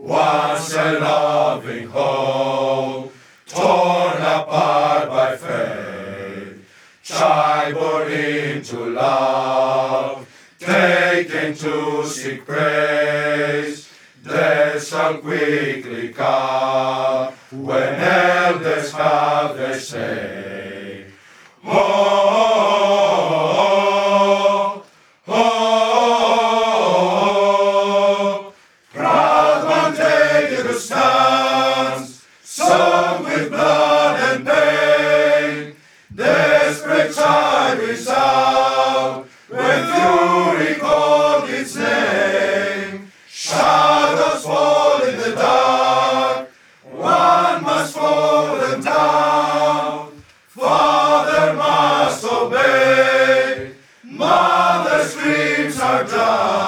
once a loving home, torn apart by fate, child born into love, taken to seek praise. Death shall quickly come when elders have their say. Oh, oh, proud one taken to stands, sown with blood and pain. Desperate child resound when fury called its name. Shadows fall in the dark, one must fall them down. Father must obey, mother's screams are drowned.